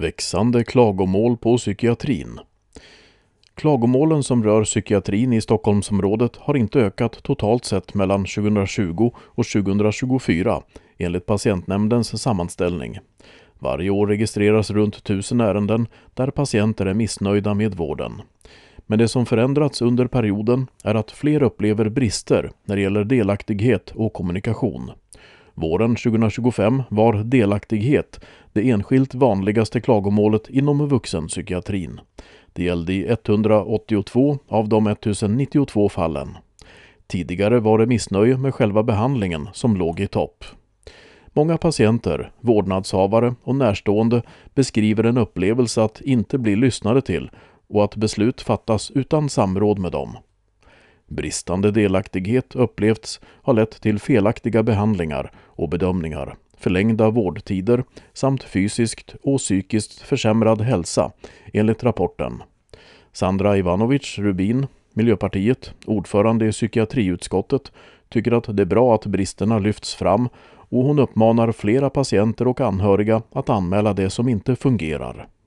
Växande klagomål på psykiatrin. Klagomålen som rör psykiatrin i Stockholmsområdet har inte ökat totalt sett mellan 2020 och 2024 enligt patientnämndens sammanställning. Varje år registreras runt 1000 ärenden där patienter är missnöjda med vården. Men det som förändrats under perioden är att fler upplever brister när det gäller delaktighet och kommunikation. Våren 2025 var delaktighet det enskilt vanligaste klagomålet inom vuxenpsykiatrin. Det gällde i 182 av de 1092 fallen. Tidigare var det missnöje med själva behandlingen som låg i topp. Många patienter, vårdnadshavare och närstående beskriver en upplevelse att inte bli lyssnade till och att beslut fattas utan samråd med dem. Bristande delaktighet upplevts ha lett till felaktiga behandlingar och bedömningar, förlängda vårdtider samt fysiskt och psykiskt försämrad hälsa, enligt rapporten. Sandra Ivanovic Rubin, Miljöpartiet, ordförande i psykiatriutskottet, tycker att det är bra att bristerna lyfts fram och hon uppmanar flera patienter och anhöriga att anmäla det som inte fungerar.